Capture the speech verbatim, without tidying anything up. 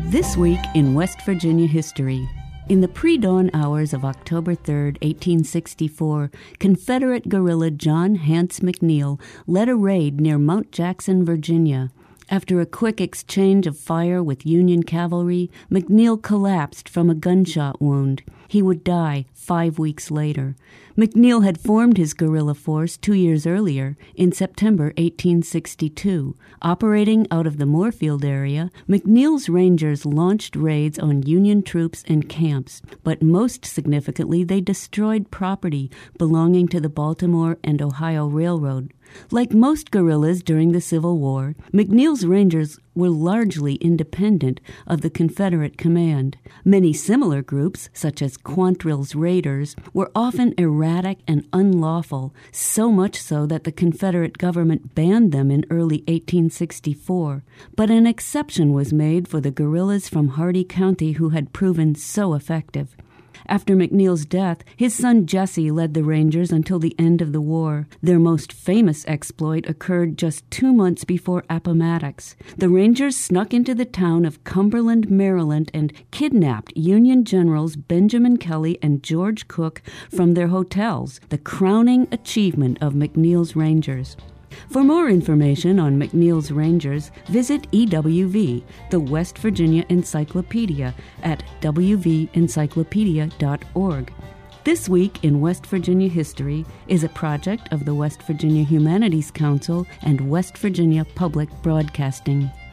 This week in West Virginia history. In the pre-dawn hours of October third, eighteen sixty-four, Confederate guerrilla John Hance McNeil led a raid near Mount Jackson, Virginia. After a quick exchange of fire with Union cavalry, McNeil collapsed from a gunshot wound. He would die five weeks later. McNeil had formed his guerrilla force two years earlier, in September eighteen sixty-two. Operating out of the Moorfield area, McNeil's Rangers launched raids on Union troops and camps, but most significantly they destroyed property belonging to the Baltimore and Ohio Railroad. Like most guerrillas during the Civil War, McNeil's Rangers were largely independent of the Confederate command. Many similar groups, such as Quantrill's Raiders, were often erratic and unlawful, so much so that the Confederate government banned them in early eighteen sixty-four. But an exception was made for the guerrillas from Hardee County who had proven so effective. After McNeil's death, his son Jesse led the Rangers until the end of the war. Their most famous exploit occurred just two months before Appomattox. The Rangers snuck into the town of Cumberland, Maryland, and kidnapped Union generals Benjamin Kelly and George Cook from their hotels, the crowning achievement of McNeil's Rangers. For more information on McNeil's Rangers, visit E W V, the West Virginia Encyclopedia, at w v encyclopedia dot org. This Week in West Virginia History is a project of the West Virginia Humanities Council and West Virginia Public Broadcasting.